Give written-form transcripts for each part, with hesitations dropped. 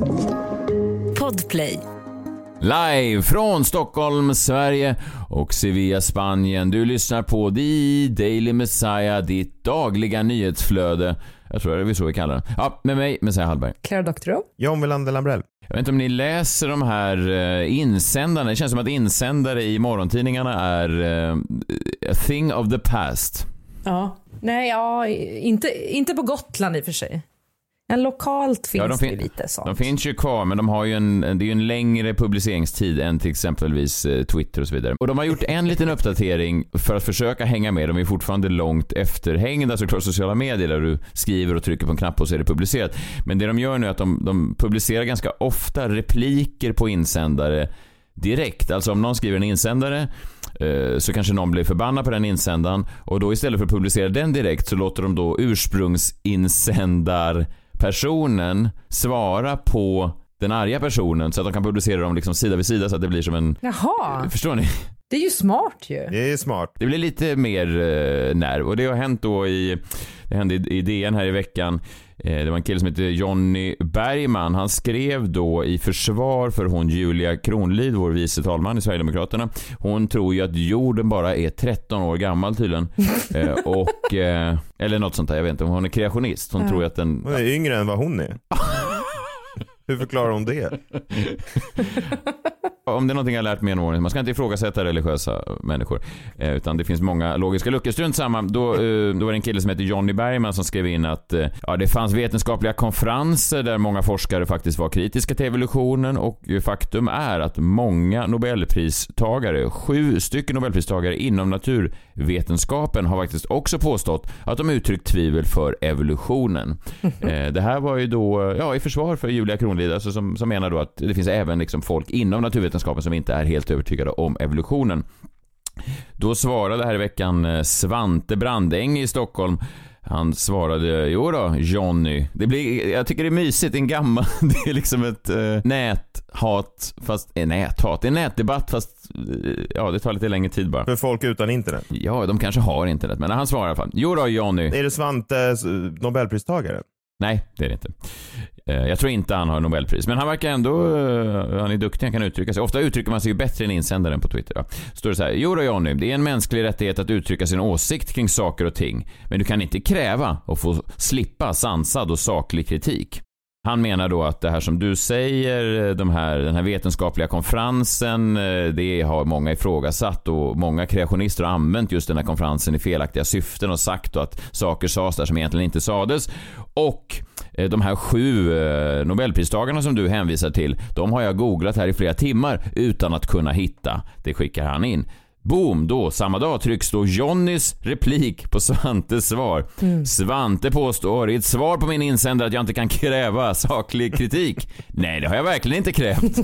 Podplay. Live från Stockholm, Sverige och Sevilla, Spanien. Du lyssnar på The Daily Messiah, ditt dagliga nyhetsflöde. Jag tror det är så vi kallar den. Ja, med mig, Messiah Hallberg. Clara Doktorow. John Wilander Lambrell. Jag vet inte om ni läser de här insändarna. Det känns som att insändare i morgontidningarna är a thing of the past. Ja. Nej, ja, inte på Gotland i och för sig. En lokalt finns det lite sånt. De finns ju kvar, men de har ju det är ju en längre publiceringstid än till exempelvis Twitter och så vidare. Och de har gjort en liten uppdatering för att försöka hänga med. De är fortfarande långt efterhängda, såklart sociala medier där du skriver och trycker på en knapp och så är det publicerat. Men det de gör nu är att de publicerar ganska ofta repliker på insändare direkt. Alltså om någon skriver en insändare så kanske någon blir förbannad på den insändaren, och då istället för att publicera den direkt så låter de då ursprungsinsändarpersonen svara på den arga personen så att de kan publicera dem liksom sida vid sida så att det blir som en... Jaha. Förstår ni? Det är ju smart ju. Det är smart. Det blir lite mer nerv, och det har hänt då det hände i DN här i veckan. Det var en kille som heter Johnny Bergman. Han skrev då i försvar för hon Julia Kronlid, vår vice talman i Sverigedemokraterna. Hon tror ju att jorden bara är 13 år gammal tydligen. Och eller något sånt där, jag vet inte. Hon är kreationist. Hon tror ju att den... Hon är yngre än vad hon är. Hur förklarar hon det? Om det är någonting jag har lärt mig genom åren, man ska inte ifrågasätta religiösa människor, utan det finns många logiska luckor. Strunt samma. Då var det en kille som heter Johnny Bergman som skrev in att det fanns vetenskapliga konferenser där många forskare faktiskt var kritiska till evolutionen, och faktum är att många Nobelpristagare, 7 stycken Nobelpristagare inom naturvetenskapen, har faktiskt också påstått att de uttryckt tvivel för evolutionen. Det här var ju då i försvar för Julia Kronlid, alltså som menar då att det finns även liksom folk inom naturvetenskapen som inte är helt övertygade om evolutionen. Då svarade här i veckan Svante Brandäng i Stockholm. Han svarade, jo då, Johnny. Jag tycker det är mysigt, en gammal, det är liksom ett näthat, fast näthat, en nätdebatt, fast det tar lite längre tid bara. För folk utan internet? Ja, de kanske har internet, men han svarar i alla fall, jo då, Johnny. Är det Svante Nobelpristagare? Nej, det är det inte. Jag tror inte han har Nobelpris, men han verkar ändå, han är duktig, han kan uttrycka sig. Ofta uttrycker man sig ju bättre än insändaren på Twitter. Ja. Står det så här, jo då Johnny, det är en mänsklig rättighet att uttrycka sin åsikt kring saker och ting, men du kan inte kräva att få slippa sansad och saklig kritik. Han menar då att det här som du säger, den här vetenskapliga konferensen, det har många ifrågasatt, och många kreationister har använt just den här konferensen i felaktiga syften och sagt då att saker sades där som egentligen inte sades. Och de här 7 Nobelpristagarna som du hänvisar till, de har jag googlat här i flera timmar utan att kunna hitta. Det skickar han in. Boom, då, samma dag trycks då Johnnys replik på Svantes svar. Svante påstår i ett svar på min insändare att jag inte kan kräva saklig kritik. Nej, det har jag verkligen inte krävt.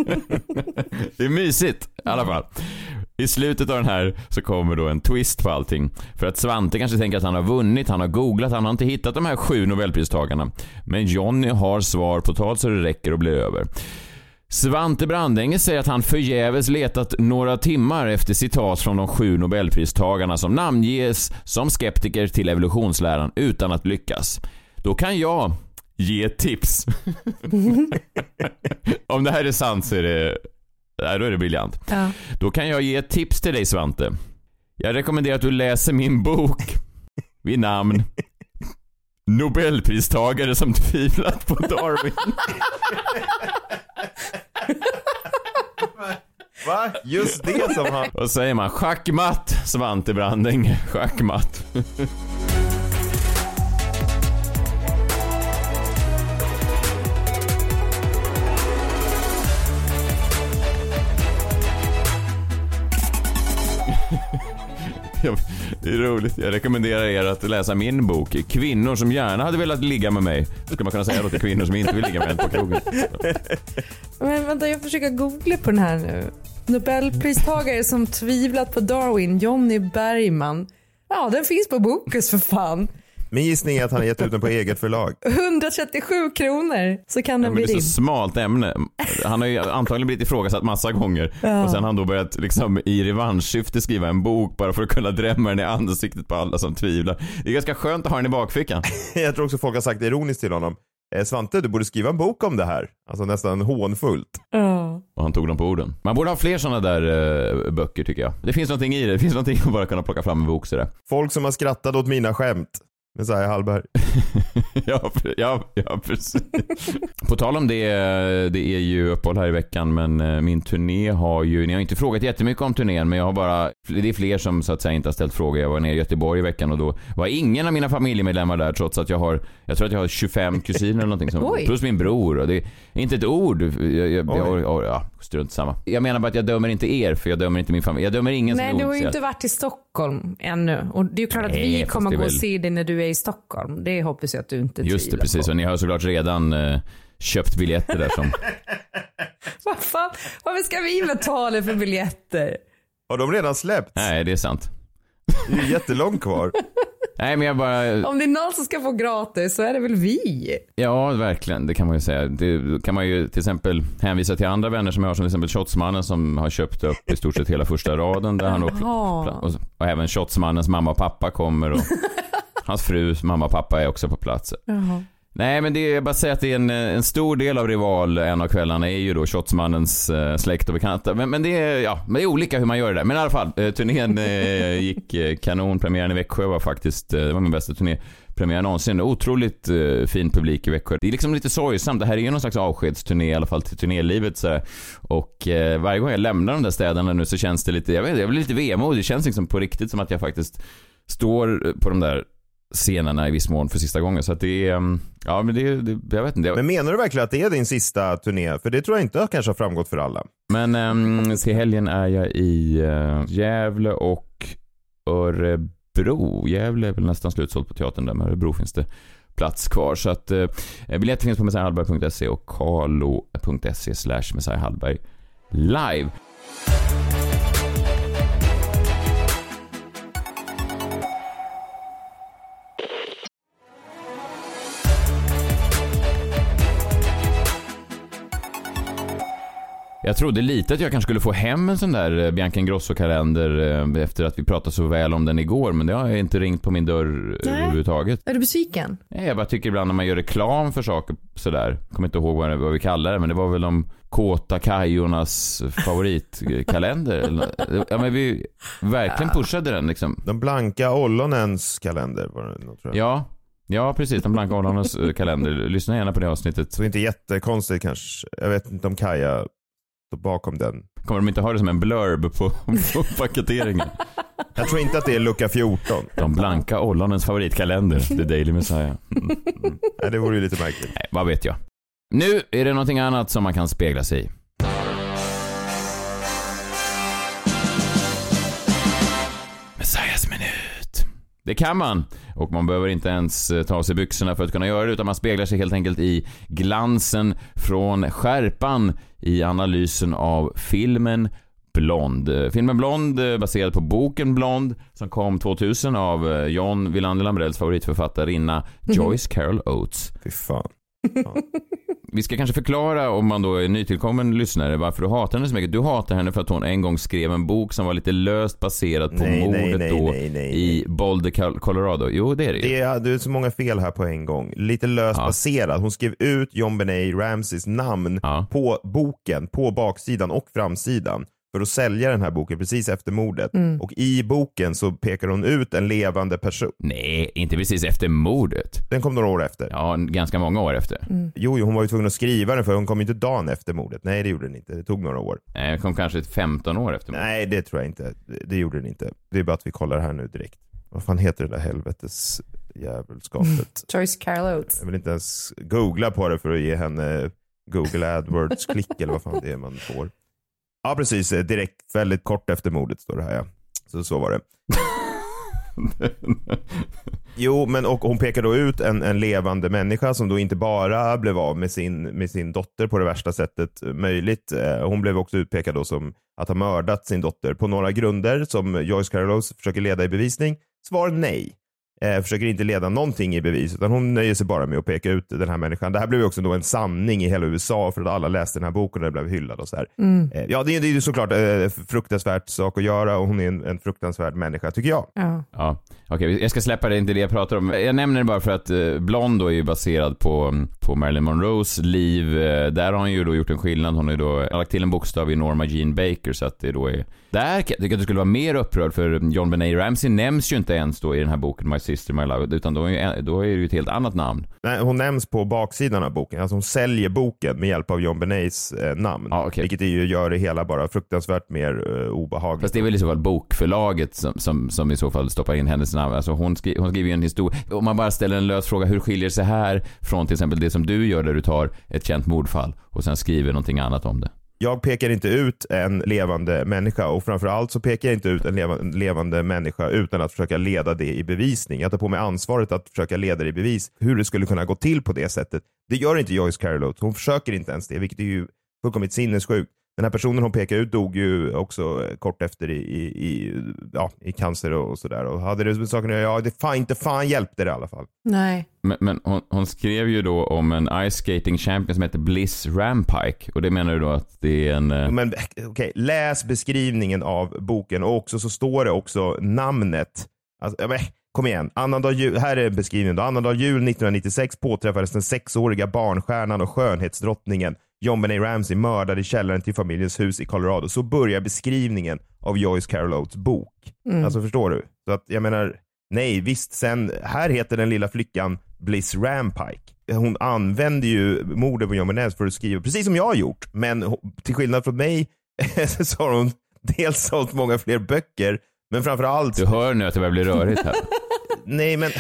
Det är mysigt i alla fall. I slutet av den här så kommer då en twist på allting. För att Svante kanske tänker att han har vunnit, han har googlat, han har inte hittat de här 7 Nobelpristagarna. Men Johnny har svar på tal så det räcker och blir över. Svante Brandänge säger att han förgäves letat några timmar efter citat från de 7 Nobelpristagarna som namnges som skeptiker till evolutionsläran utan att lyckas. Då kan jag ge ett tips. Om det här är sant så är det... då är det briljant. Ja. Då kan jag ge ett tips till dig, Svante. Jag rekommenderar att du läser min bok vid namn Nobelpristagare som tvivlat på Darwin. Va? Just det som han... Vad säger man? Schackmatt, Svante Brandäng. Schackmatt. Det är roligt. Jag rekommenderar er att läsa min bok Kvinnor som gärna hade velat ligga med mig. Ska man kunna säga då till kvinnor som inte vill ligga med en på krogen. Men vänta, jag försöker googla på den här nu. Nobelpristagare som tvivlat på Darwin, Johnny Bergman. Ja, den finns på Bokus för fan. Min gissning är att han har gett ut den på eget förlag. 137 kronor, så kan den bli din. Det är så smalt ämne. Han har ju antagligen blivit ifrågasatt massa gånger. Ja. Och sen har han då börjat liksom i revanschsyfte skriva en bok bara för att kunna drämma den i ansiktet på alla som tvivlar. Det är ganska skönt att ha den i bakfickan. Jag tror också folk har sagt ironiskt till honom. Svante, du borde skriva en bok om det här. Alltså nästan hånfullt. Och han tog dem på orden. Man borde ha fler sådana där böcker tycker jag. Det finns någonting i det. Det finns någonting att bara kunna plocka fram en bok sådär. Folk som har skrattat åt mina skämt. Messiah Hallberg. ja, precis. På tal om det är ju uppehåll här i veckan, men min turné har ju, ni har inte frågat jättemycket om turnén, men jag har bara, det är fler som så att säga inte har ställt frågor. Jag var nere i Göteborg i veckan och då var ingen av mina familjemedlemmar där, trots att jag tror att jag har 25 kusiner eller någonting som, plus min bror, och det är inte ett ord. Strunt samma. Jag menar bara att jag dömer inte er, för jag dömer inte min familj. Jag dömer ingen. Nej, du har ju inte varit i Stockholm ännu. Och det är ju klart att vi kommer gå och se dig när du är i Stockholm. Det hoppas jag att du inte just det, precis. på. Och ni har såklart redan köpt biljetter där som... Vad fan? Varför ska vi betala för biljetter? Har de redan släppt? Nej, det är sant. Det är jättelångt kvar. Nej, men jag bara... Om det är någon som ska få gratis så är det väl vi? Ja, verkligen. Det kan man ju säga. Det kan man ju till exempel hänvisa till andra vänner som jag har, som till exempel Shotsmannen som har köpt upp i stort sett hela första raden där han och även Shotsmannens mamma och pappa kommer och hans frus mamma och pappa är också på plats. Nej, men det är bara att säga att det är en stor del av Rival en av kvällarna är ju då Shotsmannens släkt och bekanta. Men det är olika hur man gör det där. Men i alla fall, turnén gick kanon. Premiären i Växjö var faktiskt, det var min bästa turnépremiär någonsin. Otroligt fin publik i Växjö. Det är liksom lite sorgsamt. Det här är ju någon slags avskedsturné i alla fall till turnélivet. Så och varje gång jag lämnar de där städerna nu så känns det lite, jag blir lite vemodig. Det känns liksom på riktigt som att jag faktiskt står på de där scenerna i viss mån för sista gången. Så att det är, ja men det jag vet inte. Men menar du verkligen att det är din sista turné? För det tror jag inte kanske har framgått för alla. Men till helgen är jag i Gävle och Örebro. Gävle är väl nästan slutsålt på teatern där, men Örebro finns det plats kvar. Så att biljetter finns på messiahhallberg.se och carlo.se/messiahhallberg live. Jag trodde lite att jag kanske skulle få hem en sån där Bianca Ingrosso-kalender efter att vi pratade så väl om den igår, men det har jag inte ringt på min dörr överhuvudtaget. Är du besviken? Nej, jag bara tycker ibland när man gör reklam för saker sådär, jag kommer inte ihåg vad vi kallar det, men det var väl om Kåta Kajornas favoritkalender. Ja, men vi verkligen pushade den liksom. De blanka ollonens kalender var det nog, tror jag. Ja, precis. Den blanka ollonens kalender. Lyssna gärna på det avsnittet. Så inte jättekonstigt kanske. Jag vet inte om Kaja bakom den. Kommer de inte ha det som en blurb på paketeringen? Jag tror inte att det är lucka 14. De blanka ollonens favoritkalender, The Daily Messiah. Nej, det vore ju lite märkligt. Nej, vad vet jag. Nu är det någonting annat som man kan spegla sig i. Messiahs minut. Det kan man. Och man behöver inte ens ta sig byxorna för att kunna göra det, utan man speglar sig helt enkelt i glansen från skärpan i analysen av filmen Blond. Filmen Blond baserad på boken Blond som kom 2000 av John Wilander Lambrells favoritförfattarinna Joyce Carol Oates. Fy fan. Vi ska kanske förklara, om man då är nytillkommen lyssnare, varför du hatar henne så mycket. Du hatar henne för att hon en gång skrev en bok som var lite löst baserad på mordet i Boulder, Colorado. Jo, det är det ju. Det är så många fel här på en gång. Lite löst baserad. Hon skrev ut John Benet Ramseys namn på boken, på baksidan och framsidan, för att sälja den här boken precis efter mordet. Och i boken så pekar hon ut en levande person. Nej, inte precis efter mordet. Den kom några år efter. Ja, ganska många år efter. Jo, hon var ju tvungen att skriva den, för hon kom inte dagen efter mordet. Nej, det gjorde den inte. Det tog några år. Nej, det kom kanske 15 år efter mordet. Nej, det tror jag inte. Det gjorde den inte. Det är bara att vi kollar här nu direkt. Vad fan heter det där helvetes jävelskapet? Joyce Carol Oates. Jag vill inte ens googla på det för att ge henne Google AdWords-klick eller vad fan det är man får. Ja, precis. Direkt, väldigt kort efter mordet står det här, ja. Så var det. Jo, men och hon pekar då ut en levande människa som då inte bara blev av med sin dotter på det värsta sättet möjligt. Hon blev också utpekad då som att ha mördat sin dotter på några grunder som Joyce Carol Oates försöker leda i bevisning. Svar nej. försöker inte leda någonting i bevis, utan hon nöjer sig bara med att peka ut den här människan. Det här blev ju också då en sanning i hela USA för att alla läste den här boken och det blev hyllad och så här. Ja, det är ju såklart fruktansvärt sak att göra och hon är en fruktansvärd människa, tycker jag. Ja. Okej, jag ska släppa det, inte det jag pratar om. Jag nämner det bara för att Blonde då är ju baserad på Marilyn Monroes liv. Där har hon ju då gjort en skillnad. Hon har ju då lagt till en bokstav i Norma Jean Baker, så att det då är... Där tycker jag att du skulle vara mer upprörd, för John Benet Ramsey nämns ju inte ens då i den här boken My Sister, My Love, utan då är det ju ett helt annat namn. Nej, hon nämns på baksidan av boken. Alltså hon säljer boken med hjälp av John Benets namn. Okay. Vilket ju gör det hela bara fruktansvärt mer obehagligt. Fast det är väl i så fall bokförlaget som i så fall stoppar in hennes namn. Alltså hon skriver ju en historia. Om man bara ställer en lös fråga, hur skiljer sig här från till exempel det som du gör, där du tar ett känt mordfall och sen skriver någonting annat om det? Jag pekar inte ut en levande människa, och framförallt så pekar jag inte ut en levande människa utan att försöka leda det i bevisning. Jag tar på mig ansvaret att försöka leda det i bevis hur det skulle kunna gå till på det sättet. Det gör inte Joyce Carol Oates. Hon försöker inte ens det, vilket är ju fullkomligt sinnessjukt. Den här personen hon pekar ut dog ju också kort efter i cancer och sådär. Och hade det med saken att göra, inte fan hjälpte det i alla fall. Nej. Men hon skrev ju då om en ice skating champion som heter Bliss Rampike. Och det menar du då att det är en... Men okej, läs beskrivningen av boken, och också så står det också namnet. Alltså, kom igen. Här är beskrivningen då. Annandag jul 1996 påträffades den 6-åriga barnstjärnan och skönhetsdrottningen John Benet Ramsey mördad i källaren till familjens hus i Colorado. Så börjar beskrivningen av Joyce Carol Oates bok. Alltså förstår du? Så att jag menar, nej visst, sen här heter den lilla flickan Bliss Rampike. Hon använder ju mordet på John Benet för att skriva, precis som jag har gjort. Men till skillnad från mig så har hon dels sålt många fler böcker, men framförallt... Du hör nu att det börjar bli rörigt här. Nej men,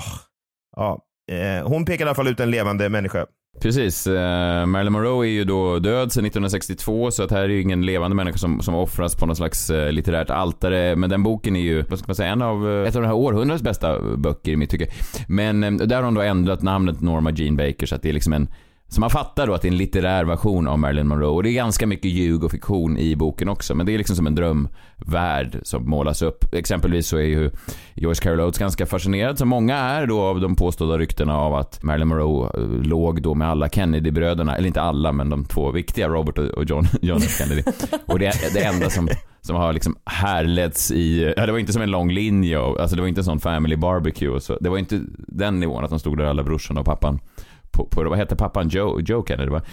hon pekar i alla fall ut en levande människa. Precis, Marilyn Monroe är ju då död sedan 1962, så att här är ju ingen levande människa som offras på någon slags litterärt altare. Men den boken är ju, vad ska man säga, ett av de här århundradets bästa böcker i mitt tycke. Men där har hon då ändrat namnet Norma Jean Baker, så att det är liksom så man fattar då att det är en litterär version av Marilyn Monroe. Och det är ganska mycket ljug och fiktion i boken också. Men det är liksom som en drömvärld som målas upp. Exempelvis så är ju Joyce Carol Oates ganska fascinerad, som många är då, av de påstådda ryktena av att Marilyn Monroe låg då med alla Kennedy-bröderna. Eller inte alla, men de två viktiga, Robert och John F. Kennedy. Och det enda som har liksom härletts i... Ja, det var inte som en lång linje. Alltså det var inte en sån family barbecue. Så det var inte den nivån att de stod där alla brorsorna och pappan. På vad heter pappan? Joe Kennedy, va?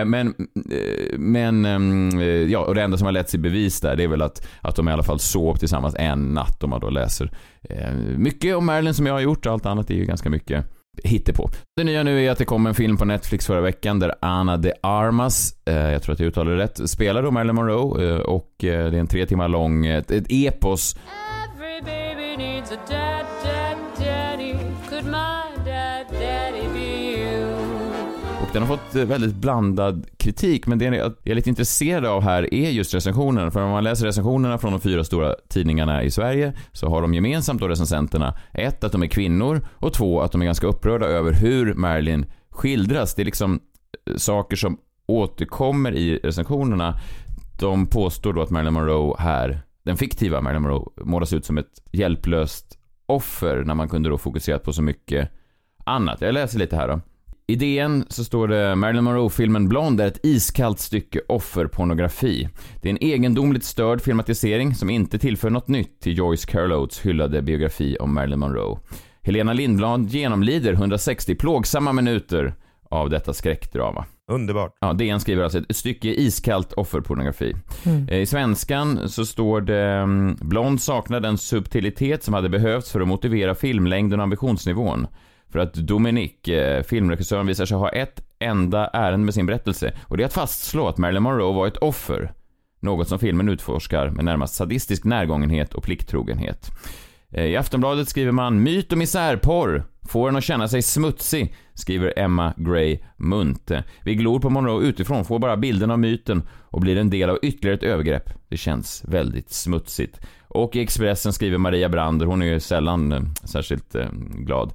Ja, och det enda som har letts i bevis där, det är väl att de i alla fall sov tillsammans en natt, om man då läser mycket om Marilyn som jag har gjort. Allt annat är ju ganska mycket hittepå. Det nya nu är att det kom en film på Netflix förra veckan där Ana de Armas, jag tror att jag uttalar det rätt, spelar då Marilyn Monroe, och det är en 3 timmar lång ett epos. Every baby needs a dad, daddy. Could my daddy be you? Och den har fått väldigt blandad kritik, men det jag är lite intresserad av här är just recensionerna. För om man läser recensionerna från de 4 stora tidningarna i Sverige, så har de gemensamt då, recensenterna, 1, att de är kvinnor, och 2, att de är ganska upprörda över hur Marilyn skildras. Det är liksom saker som återkommer i recensionerna. De påstår då att Marilyn Monroe här, den fiktiva Marilyn Monroe, målas ut som ett hjälplöst offer, när man kunde då fokusera på så mycket annat. Jag läser lite här då. I DN så står det: Marilyn Monroe-filmen Blonde är ett iskallt stycke offerpornografi. Det är en egendomligt störd filmatisering som inte tillför något nytt till Joyce Carol Oates hyllade biografi om Marilyn Monroe. Helena Lindblad genomlider 160 plågsamma minuter av detta skräckdrama. Underbart. Ja, DN skriver alltså ett stycke iskallt offerpornografi. I svenskan så står det: Blond saknar den subtilitet som hade behövts för att motivera filmlängden och ambitionsnivån. För att Dominique, filmregissören, visar sig ha ett enda ärende med sin berättelse, och det är att fastslå att Marilyn Monroe var ett offer. Något som filmen utforskar med närmast sadistisk närgångenhet och plikttrogenhet. I Aftonbladet skriver man: myt och misärporr får en att känna sig smutsig, skriver Emma Gray Munthe. Vi glor på Monroe utifrån, får bara bilden av myten och blir en del av ytterligare ett övergrepp. Det känns väldigt smutsigt. Och i Expressen skriver Maria Brander, hon är ju sällan särskilt glad.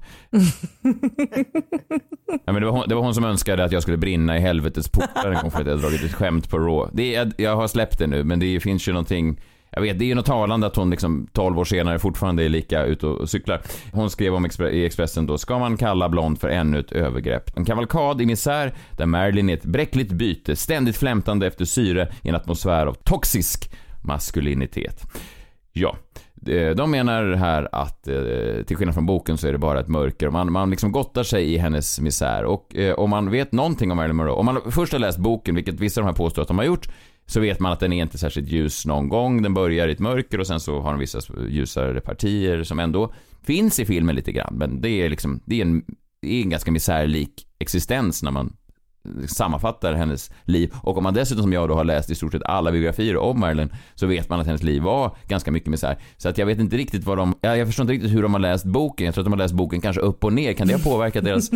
Ja, men det var hon som önskade att jag skulle brinna i helvetets portar en gång för att jag dragit ett skämt på Raw. Jag har släppt det nu, men det finns ju någonting... Jag vet, det är ju något talande att hon liksom 12 år senare fortfarande är lika ute och cyklar. Hon skrev om i Expressen då: ska man kalla Blond för ännu ett övergrepp? En kavalkad i misär där Marilyn är ett bräckligt byte, ständigt flämtande efter syre i en atmosfär av toxisk maskulinitet. Ja, de menar här att till skillnad från boken så är det bara ett mörker. Man liksom gottar sig i hennes misär. Och om man vet någonting om Marilyn Monroe, om man först har läst boken, vilket vissa av de här påstår att de har gjort, så vet man att den är inte särskilt ljus någon gång. Den börjar i ett mörker och sen så har den vissa ljusare partier som ändå finns i filmen lite grann. Men det är liksom, det är en ganska misärlik existens när man sammanfattar hennes liv. Och om man dessutom som jag då har läst i stort sett alla biografier om Marilyn, så vet man att hennes liv var ganska mycket misär. Så att jag vet inte riktigt jag förstår inte riktigt hur de har läst boken. Jag tror att de har läst boken kanske upp och ner. Kan det ha påverkat deras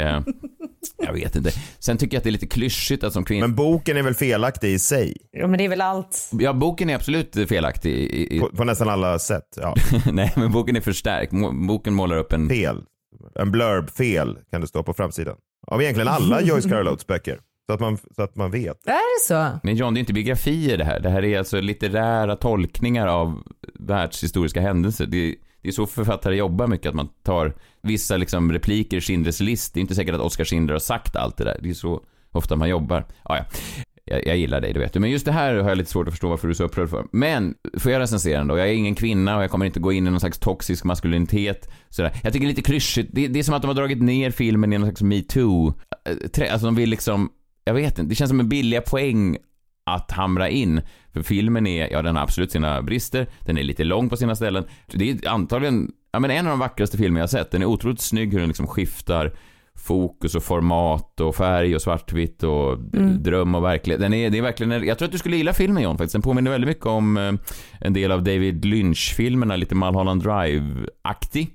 jag vet inte. Sen tycker jag att det är lite klyschigt att som kvinna... Men boken är väl felaktig i sig? Ja, men det är väl allt. Ja, boken är absolut felaktig. På nästan alla sätt, ja. Nej, men boken är förstärkt. Boken målar upp en... Fel. En blurb fel kan det stå på framsidan. Av egentligen alla Joyce Carol Oates böcker. Så att man vet. Är det så? Nej, John, det är inte biografier det här. Det här är alltså litterära tolkningar av världshistoriska händelser. Det är så författare jobbar mycket, att man tar vissa liksom repliker i Schindlers list. Det är inte säkert att Oskar Schindler har sagt allt det där. Det är så ofta man jobbar. Ja. Jag gillar dig, det vet du. Men just det här har jag lite svårt att förstå varför du är så upprörd för. Men får jag recensera den då? Jag är ingen kvinna och jag kommer inte gå in i någon slags toxisk maskulinitet. Sådär. Jag tycker det är lite klyschigt. Det är som att de har dragit ner filmen i någon slags Me Too. Alltså de vill liksom... Jag vet inte. Det känns som en billiga poäng att hamra in. För filmen är... Ja, den har absolut sina brister. Den är lite lång på sina ställen. Det är antagligen... Ja, men en av de vackraste filmer jag har sett. Den är otroligt snygg hur den liksom skiftar fokus och format och färg och svartvitt och dröm och verklighet. Det är verkligen, jag tror att du skulle gilla filmen, John, faktiskt. Den påminner väldigt mycket om en del av David Lynch-filmerna, lite Mulholland Drive-aktig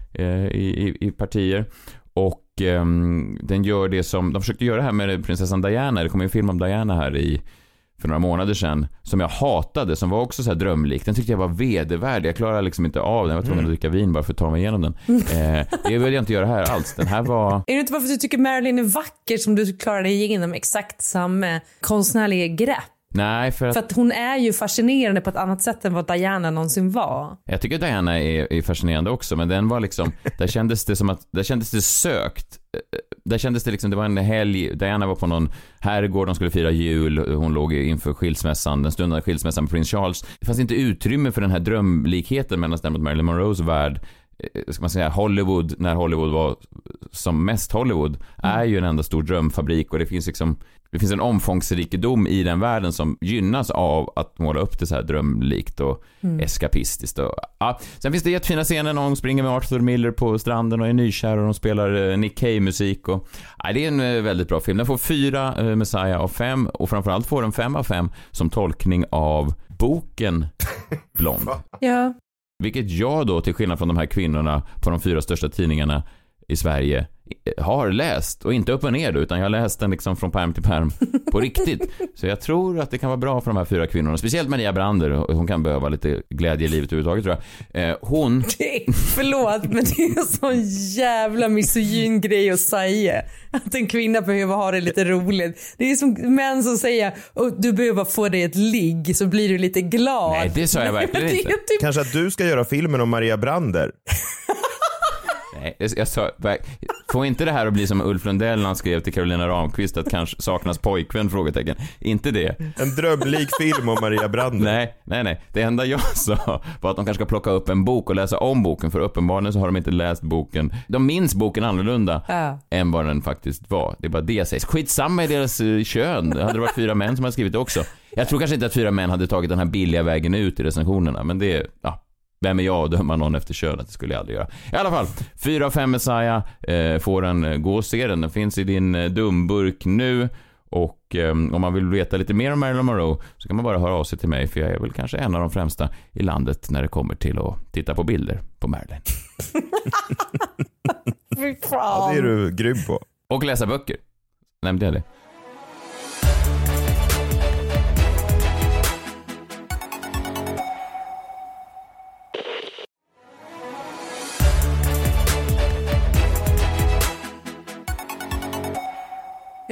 i partier. Och den gör det som de försökte göra här med prinsessan Diana. Det kom en film om Diana här för några månader sedan som jag hatade, som var också så här drömlik. Den tyckte jag var vedervärdig. Jag klarade liksom inte av den. Jag var tvungen att dricka vin bara för att ta mig igenom den. Det vill jag inte göra här alls. Den här var... Är det inte bara för att du tycker Marilyn är vacker som du klarade igenom exakt samma konstnärliga grepp? Nej, för att hon är ju fascinerande på ett annat sätt än vad Diana någonsin var. Jag tycker att Diana är fascinerande också, men den var liksom, där kändes det sökt. Där kändes det liksom, det var en helg, Diana var på någon herrgård, de skulle fira jul, hon låg inför skilsmässan, den stundande skilsmässan med prins Charles. Det fanns inte utrymme för den här drömlikheten mellan däremot Marilyn Monroes värld, ska man säga, Hollywood, när Hollywood var som mest Hollywood, är ju en enda stor drömfabrik, och det finns en omfångsrikedom i den världen som gynnas av att måla upp det så här drömlikt och eskapistiskt. Och, ja. Sen finns det jättefina scener när hon springer med Arthur Miller på stranden och är nykär och de spelar Nick Cave-musik. Och, ja, det är en väldigt bra film. Den får 4 Messiah av 5 och framförallt får den 5 av 5 som tolkning av boken Blond. Ja. Vilket jag då, till skillnad från de här kvinnorna på de 4 största tidningarna i Sverige, har läst, och inte upp och ner då, utan jag har läst den liksom från pärm till pärm på riktigt. Så jag tror att det kan vara bra för de här 4 kvinnorna, speciellt Maria Brander. Hon kan behöva lite glädje i livet överhuvudtaget, tror jag. Förlåt, men det är en sån jävla misogyn grej att säga, att en kvinna behöver ha det lite roligt. Det är som män som säger du behöver få dig ett ligg så blir du lite glad. Nej, det sa jag verkligen inte. Typ... Kanske att du ska göra filmen om Maria Brander. Nej, jag sa, får inte det här att bli som Ulf Lundell när han skrev till Carolina Ramqvist att kanske saknas pojkvän, frågetecken. Inte det. En drömlik film om Maria Brander. Nej. Det enda jag sa var att de kanske ska plocka upp en bok och läsa om boken, för uppenbarligen så har de inte läst boken. De minns boken annorlunda än vad den faktiskt var. Det är bara det jag säger. Skitsamma i deras kön. Det hade varit 4 män som hade skrivit det också. Jag tror kanske inte att 4 män hade tagit den här billiga vägen ut i recensionerna, men det är, vem är jag att döma någon efter könet? Det skulle jag aldrig göra. I alla fall, 4 av 5 Messiah får en gå och se den. Den finns i din dumburk nu. Och om man vill veta lite mer om Marilyn Monroe så kan man bara höra av sig till mig, för jag är väl kanske en av de främsta i landet när det kommer till att titta på bilder på Marilyn. Ja, det är du grym på. Och läsa böcker. Nämnde jag det?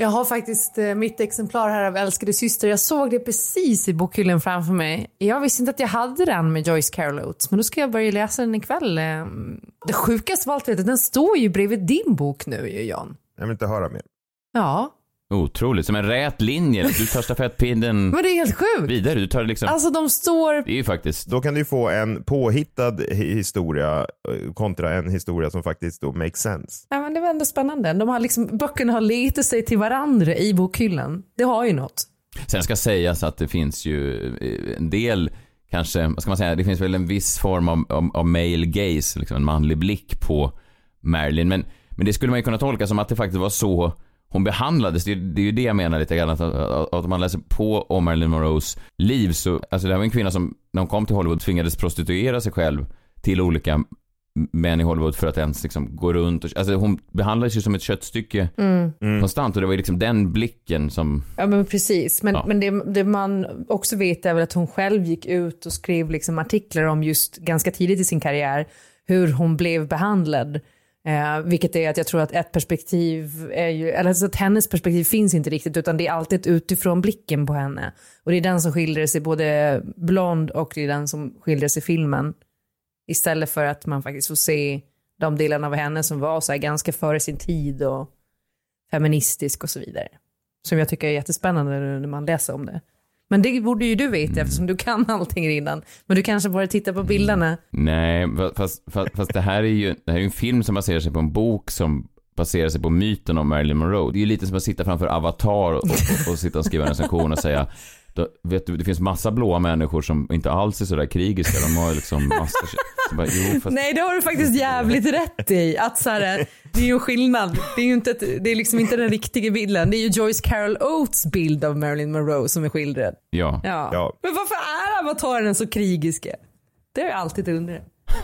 Jag har faktiskt mitt exemplar här av Älskade syster. Jag såg det precis i bokhyllan framför mig. Jag visste inte att jag hade den med Joyce Carol Oates. Men då ska jag börja läsa den ikväll. Det sjukaste av allt vet att den står ju bredvid din bok nu, Jan. Jag vill inte höra mer. Ja. Otroligt, som en rät linje. Du tar stafettpinnen. Men det är helt sjukt. Vidare, du tar liksom. Alltså de står. Det är ju faktiskt. Då kan du få en påhittad historia kontra en historia som faktiskt då makes sense. Ja, men det var ändå spännande. De har liksom, böckerna har letat sig till varandra i bokhyllan. Det har ju något. Sen ska sägas att det finns ju en del, kanske, vad ska man säga, det finns väl en viss form av male gaze, liksom en manlig blick på Marilyn. Men det skulle man ju kunna tolka som att det faktiskt var så hon behandlades. Det är ju det jag menar lite grann, att om man läser på om Marilyn Monroes liv, så alltså det här var en kvinna som när hon kom till Hollywood tvingades prostituera sig själv till olika män i Hollywood för att ens liksom gå runt och, alltså hon behandlades ju som ett köttstycke konstant, och det var ju liksom den blicken som. Ja, men precis, men det man också vet är väl att hon själv gick ut och skrev liksom artiklar om just ganska tidigt i sin karriär hur hon blev behandlad. Vilket är att jag tror att ett perspektiv är ju, eller alltså att hennes perspektiv finns inte riktigt, utan det är alltid utifrån blicken på henne, och det är den som skildrar sig både blond och det är den som skildrar sig i filmen, istället för att man faktiskt får se de delarna av henne som var så här ganska före sin tid och feministisk och så vidare, som jag tycker är jättespännande när man läser om det. Men det borde ju du veta eftersom du kan allting redan. Men du kanske bara tittar på bilderna. Nej, fast det här är ju en film som baserar sig på en bok som baserar sig på myten om Marilyn Monroe. Det är ju lite som att sitta framför Avatar och sitta och skriva en recension och säga, vet du, det finns massa blåa människor som inte alls är så där krigiska. De har liksom massor. Bara, Nej, det har du faktiskt jävligt rätt i. Att så här, det är ju en skillnad. Det är ju inte det är liksom inte den riktiga bilden. Det är ju Joyce Carol Oates bild av Marilyn Monroe som är skildrad. Ja. Men varför är avataren så krigiska? Det har jag alltid undrat.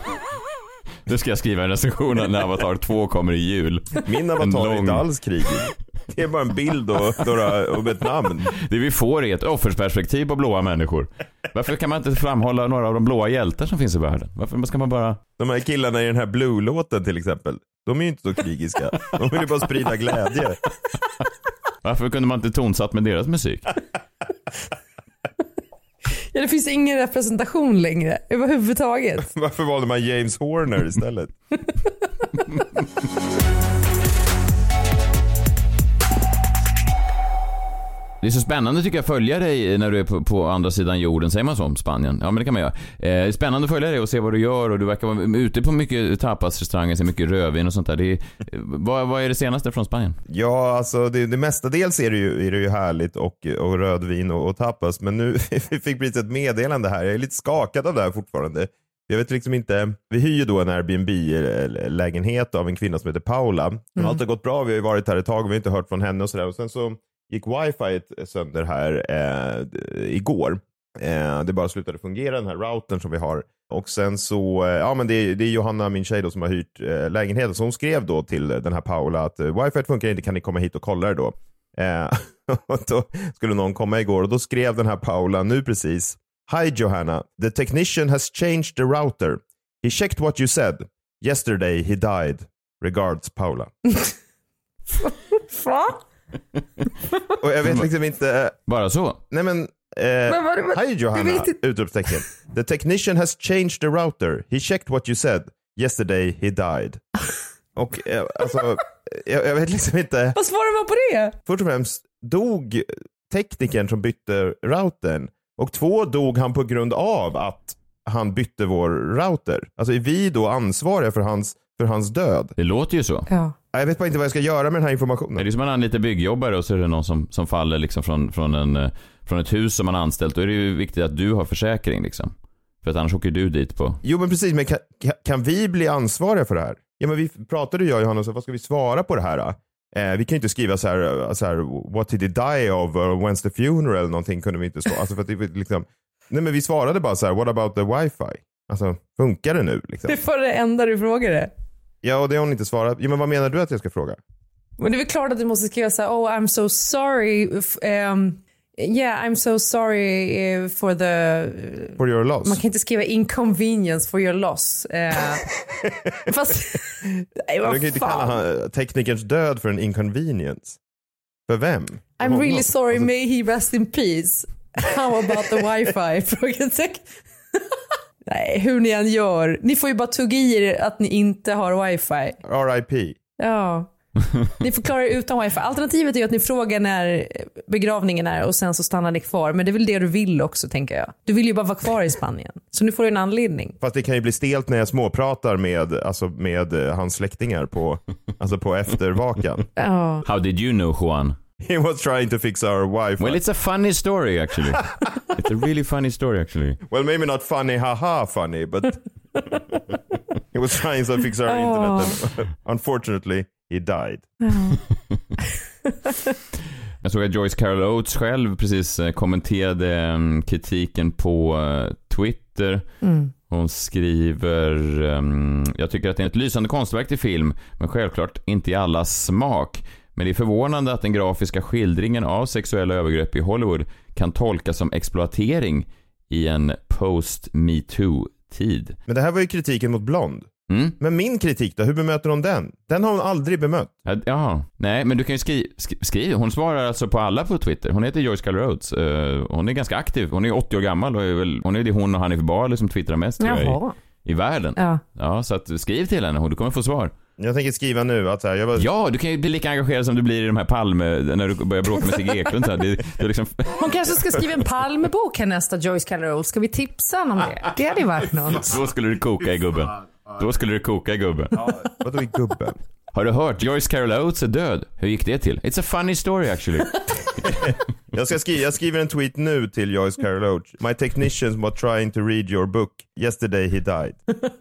Nu ska jag skriva en recension när Avatar 2 kommer i jul. Min avatar är inte alls krigisk. Det är bara en bild och ett namn. Det vi får är ett offersperspektiv på blåa människor. Varför kan man inte framhålla några av de blåa hjältar som finns i världen? Varför ska man bara. De här killarna i den här Blue-låten till exempel, de är ju inte så krigiska. De vill ju bara sprida glädje. Varför kunde man inte tonsatt med deras musik? Ja, det finns ingen representation längre överhuvudtaget. Varför valde man James Horner istället? Det är så spännande tycker jag följa dig när du är på andra sidan jorden, säger man så om Spanien? Ja, men det kan man göra. Det är spännande att följa dig och se vad du gör, och du verkar vara ute på mycket tapasrestauranger, så mycket rödvin och sånt där. Vad är det senaste från Spanien? Ja, alltså det mestadels är det ju härligt och rödvin och tapas, men nu fick precis ett meddelande här. Jag är lite skakad av det här fortfarande. Jag vet liksom inte, vi hyr ju då en Airbnb-lägenhet av en kvinna som heter Paula. Allt har gått bra, vi har ju varit här ett tag och vi har inte hört från henne och sådär, och sen så gick wifi sönder här igår. Det bara slutade fungera, den här routern som vi har. Och sen så, men det är Johanna, min tjej då, som har hyrt lägenheten. Så hon skrev då till den här Paula att wifi funkar inte, kan ni komma hit och kolla det då? Och då skulle någon komma igår och då skrev den här Paula nu precis: Hi Johanna, the technician has changed the router. He checked what you said. Yesterday he died. Regards Paula. Och jag vet liksom inte. Bara så? Nej men hi Johanna, utropstecken. The technician has changed the router. He checked what you said. Yesterday he died. Och alltså jag vet liksom inte. Vad svarar man på det? Först och främst dog teknikern som bytte routern, och 2 dog han på grund av att han bytte vår router. Alltså är vi då ansvariga för hans död? Det låter ju så. Ja. Jag vet bara inte vad jag ska göra med den här informationen. Det är som man har lite byggjobbare och så är det någon som faller liksom från ett hus som man har anställt. Då är det ju viktigt att du har försäkring liksom. För att annars åker du dit på. Jo men precis, men kan vi bli ansvariga för det här? Ja men vi pratade jag och Johanna, så vad ska vi svara på det här? Vi kan ju inte skriva så här what did he die of or when's the funeral eller någonting, kunde vi inte svara. Alltså för att det liksom, nej men vi svarade bara så här: what about the wifi? Alltså funkar det nu liksom? Det var det enda du frågade. Ja, och det har hon inte svarat. Ja, men vad menar du att jag ska fråga? Men det är väl klart att du måste skriva så här: oh I'm so sorry yeah I'm so sorry for your loss. Man kan inte skriva inconvenience for your loss. Fast nej, du kan inte kalla teknikerns död för en inconvenience. För vem? I'm really sorry, may he rest in peace. How about the wifi? Nej, hur ni än gör. Ni får ju bara tugga i er att ni inte har wifi. RIP. Ja. Ni får klara er utan wifi. Alternativet är ju att ni frågar när begravningen är och sen så stannar ni kvar. Men det är väl det du vill också, tänker jag. Du vill ju bara vara kvar i Spanien. Så nu får du en anledning. Fast det kan ju bli stelt när jag småpratar med hans släktingar på eftervakan. Ja. How did you know, Juan? He was trying to fix our wifi. Well, it's a funny story, actually. It's a really funny story, actually. Well, maybe not funny, haha funny, but he was trying to fix our internet and unfortunately he died. Jag såg att Joyce Carol Oates själv precis kommenterade kritiken på Twitter. Hon skriver jag tycker att det är ett lysande konstverk till film, men självklart inte i allas smak. Men det är förvånande att den grafiska skildringen av sexuella övergrepp i Hollywood kan tolkas som exploatering i en post-MeToo-tid. Men det här var ju kritiken mot Blond. Men min kritik då, hur bemöter hon den? Den har hon aldrig bemött. Jaha, nej, men du kan ju skriva. Hon svarar alltså på alla på Twitter. Hon heter Joyce Carol Oates. Hon är ganska aktiv. Hon är 80 år gammal och hon är det hon och Hanif Bali som twittrar mest i världen. Ja, så att skriv till henne och du kommer få svar. Jag tänker skriva nu att ja, du kan ju bli lika engagerad som du blir i de här Palme när du börjar bråka med Sigge Eklund. Det liksom... Hon kanske ska skriva en Palmebok här nästa, Joyce Carol Oates. Ska vi tipsa om det? Det hade ju varit något. Då skulle du koka i gubben. Ja, vadå i gubben? Har du hört? Joyce Carol Oates är död. Hur gick det till? It's a funny story actually. Jag skriver en tweet nu till Joyce Carol Oates. My technicians were trying to read your book. Yesterday he died.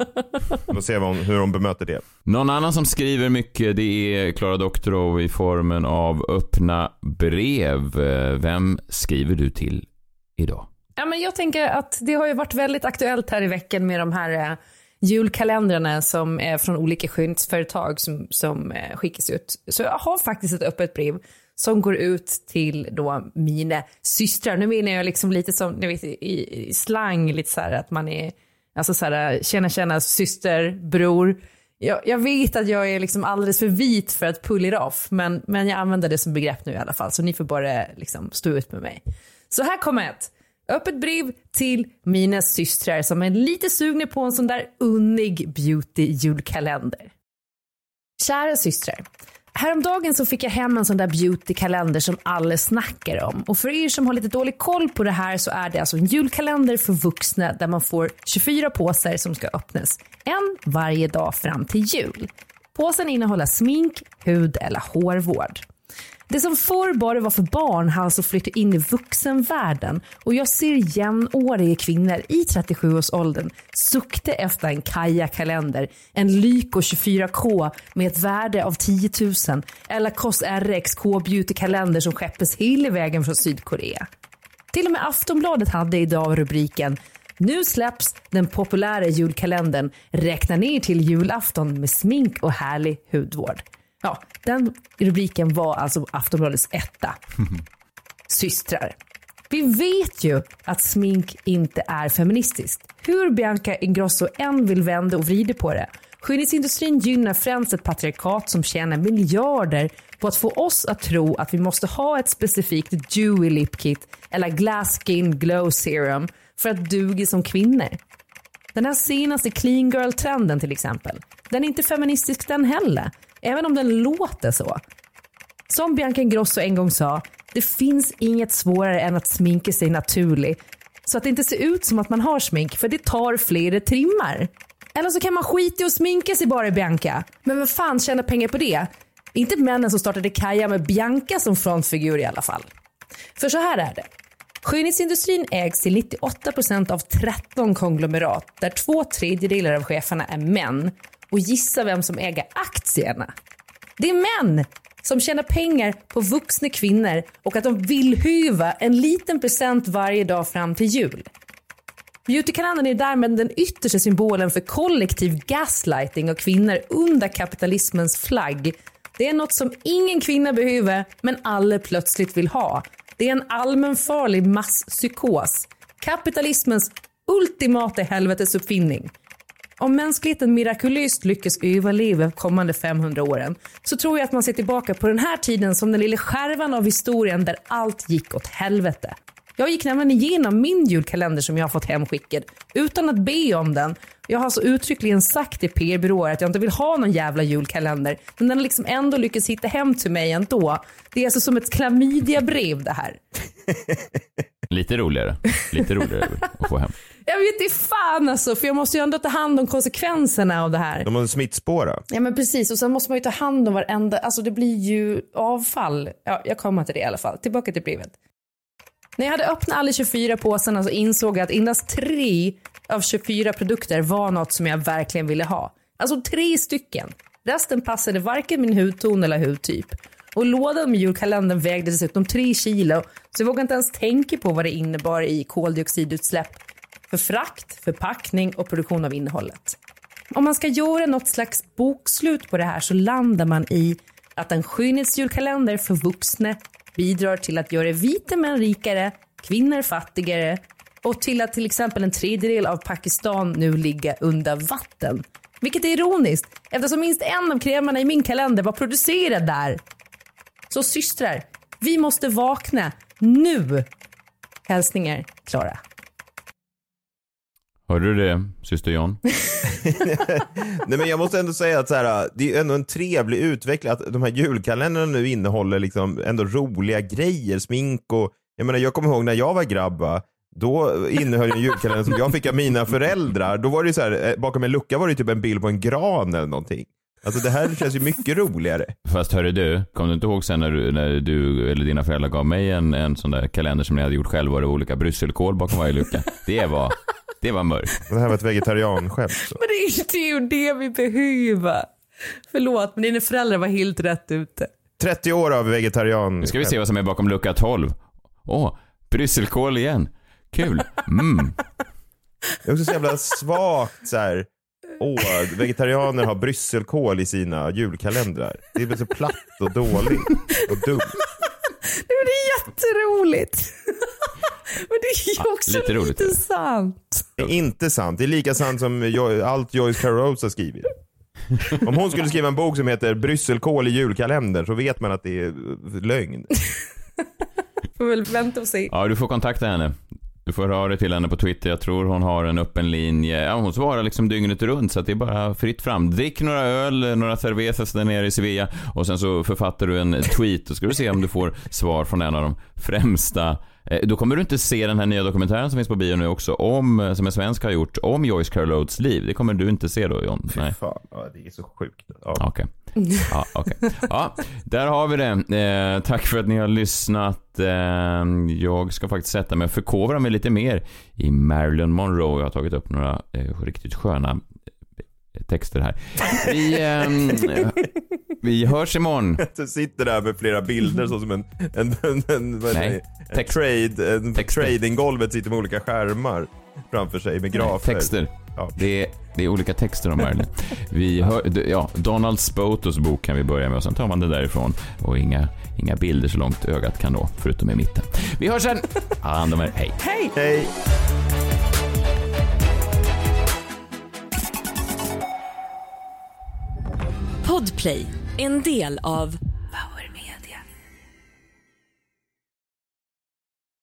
Då ser vi hur de bemöter det. Någon annan som skriver mycket, det är Klara Doktorov i formen av öppna brev. Vem skriver du till idag? Ja, men jag tänker att det har ju varit väldigt aktuellt här i veckan med de här julkalendrarna som är från olika skönhetsföretag som skickas ut. Så jag har faktiskt ett öppet brev som går ut till då mina systrar. Nu menar jag liksom lite som, ni vet, i slang, lite så här att man är, alltså så här, känna syster, bror. Jag vet att jag är liksom alldeles för vit för att pull it off, men jag använder det som begrepp nu i alla fall, så ni får bara liksom stå ut med mig. Så här kommer ett öppet brev till mina systrar som är lite sugna på en sån där unnig beauty-julkalender. Kära systrar, häromdagen så fick jag hem en sån där beauty-kalender som alla snackar om. Och för er som har lite dålig koll på det här så är det alltså en julkalender för vuxna där man får 24 påsar som ska öppnas. En varje dag fram till jul. Påsen innehåller smink, hud eller hårvård. Det som förr bara var för barn har alltså flyttat in i vuxenvärlden och jag ser jämnåriga kvinnor i 37-årsåldern sukta efter en Kaja-kalender, en Lyko 24K med ett värde av 10 000 eller Cos RX K-beauty-kalender som skeppas hela vägen från Sydkorea. Till och med Aftonbladet hade idag rubriken "Nu släpps den populära julkalendern, räkna ner till julafton med smink och härlig hudvård." Ja, den rubriken var alltså Aftonbladets etta. Systrar. Vi vet ju att smink inte är feministiskt. Hur Bianca Ingrosso än vill vända och vrida på det. Skönhetsindustrin gynnar främst ett patriarkat som tjänar miljarder på att få oss att tro att vi måste ha ett specifikt dewy lip kit eller glass skin glow serum för att duga som kvinnor. Den här senaste clean girl-trenden till exempel, den är inte feministisk den heller. Även om den låter så. Som Bianca Ingrosso en gång sa, det finns inget svårare än att sminka sig naturligt. Så att det inte ser ut som att man har smink, för det tar flera timmar. Eller så kan man skita och sminka sig bara, Bianca. Men vem fan tjänar pengar på det? Inte männen som startade Kaja med Bianca som frontfigur i alla fall. För så här är det. Skönhetsindustrin ägs till 98% av 13 konglomerat där 2/3 av cheferna är män. Och gissa vem som äger aktierna. Det är män som tjänar pengar på vuxna kvinnor och att de vill hyva en liten present varje dag fram till jul. Beautykalendern är därmed den yttersta symbolen för kollektiv gaslighting av kvinnor under kapitalismens flagg. Det är något som ingen kvinna behöver men alla plötsligt vill ha. Det är en allmänfarlig masspsykos. Kapitalismens ultimata helvetesuppfinning. om mänskligheten mirakulöst lyckas överleva kommande 500 åren så tror jag att man ser tillbaka på den här tiden som den lilla skärvan av historien där allt gick åt helvete. Jag gick nämligen igenom min julkalender som jag har fått hemskickad utan att be om den. Jag har så uttryckligen sagt till PR-byråer att jag inte vill ha någon jävla julkalender. Men den har liksom ändå lyckats hitta hem till mig ändå. Det är alltså som ett klamydia-brev det här. Lite roligare att få hem. Jag vet inte fan alltså, för jag måste ju ändå ta hand om konsekvenserna av det här. De måste smittspåra. Ja men precis, och sen måste man ju ta hand om varenda, alltså det blir ju avfall. Ja, jag kommer till det i alla fall. Tillbaka till brevet. När jag hade öppnat alla 24 påsarna så insåg jag att endast 3 av 24 produkter var något som jag verkligen ville ha. Alltså 3 stycken. Resten passade varken min hudton eller hudtyp. Och lådan med julkalendern vägde dessutom 3 kilo, så jag vågade inte ens tänka på vad det innebar i koldioxidutsläpp för frakt, förpackning och produktion av innehållet. Om man ska göra något slags bokslut på det här så landar man i att en skönhetsjulkalender för vuxna bidrar till att göra vita män rikare, kvinnor fattigare och till exempel en tredjedel av Pakistan nu ligger under vatten. Vilket är ironiskt eftersom minst en av kremerna i min kalender var producerad där. Så systrar, vi måste vakna nu. Hälsningar, Klara. Hörde du det, syster John? Nej, men jag måste ändå säga att så här, det är ändå en trevlig utveckling att de här julkalendrarna nu innehåller liksom ändå roliga grejer, smink och jag menar, jag kommer ihåg när jag var grabba, då innehöll en julkalender som jag fick av mina föräldrar. Då var det så här, bakom en lucka var det typ en bild på en gran eller någonting. Alltså det här känns ju mycket roligare. Fast hörru du, kom du inte ihåg sen när du eller dina föräldrar gav mig en sån där kalender som ni hade gjort själva, och olika brysselkål bakom varje lucka? Det var mörkt. Det här var ett vegetarianskämt. Men det är ju det vi behöver. Förlåt, men dina föräldrar var helt rätt ute. 30 år av vegetarian. Nu ska vi se vad som är bakom lucka 12. Brysselkål igen. Kul. Det är också så jävla svagt så här. Vegetarianer har brysselkål i sina julkalendrar. Det är så platt och dåligt och dumt. Det är jätteroligt. Men det är ju också lite sant. Det är inte sant. Det är lika sant som allt Joyce Carol Oates har skrivit. Om hon skulle skriva en bok som heter Brysselkål i julkalendern så vet man att det är lögn. Får väl vänta och se. Ja, du får kontakta henne. Du får höra till henne på Twitter. Jag tror hon har en öppen linje. Ja, hon svarar liksom dygnet runt så att det är bara fritt fram. Drick några öl, några cervezas där nere i Sevilla och sen så författar du en tweet och ska du se om du får svar från en av de främsta. Då kommer du inte se den här nya dokumentären som finns på bio nu också som en svensk har gjort om Joyce Carol Oates liv. Det kommer du inte se då, John. Nej. Fan, det är så sjukt. Ja. Okej. Ja, där har vi det. Tack för att ni har lyssnat. Jag ska faktiskt sätta mig och förkovra mig lite mer i Marilyn Monroe. Jag har tagit upp några riktigt sköna texter här. Vi hörs imorgon. Du sitter där med flera bilder så som en tradinggolvet sitter med olika skärmar framför sig med grafer. Texter. Ja. Det är olika texter om Marilyn. Vi hör, Donald Spotos bok kan vi börja med och sen tar man det därifrån och inga bilder så långt ögat kan nå förutom i mitten. Vi hörs sen. Hand om er. Hej. Hej. Podplay, en del av